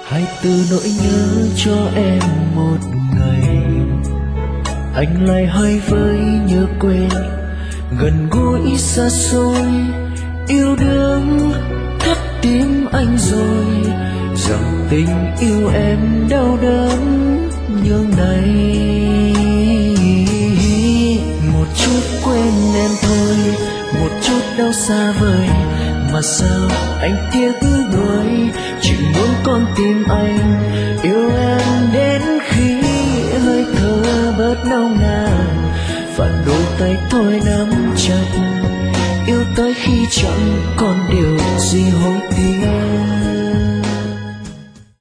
Hãy từ nỗi nhớ cho em một ngày, anh lại hay với nhớ quên, gần gũi xa xôi, yêu đương thắt tim anh rồi, rằng tình yêu em đau đớn nhường này. Một chút quên em thôi, một chút đau xa vời, mà sao anh tiếc nuối, chỉ muốn con tim anh yêu em đến khi hơi thở bớt nồng nàn, và đôi tay tôi nắm chặt, yêu tới khi chẳng còn điều gì hối tiếc.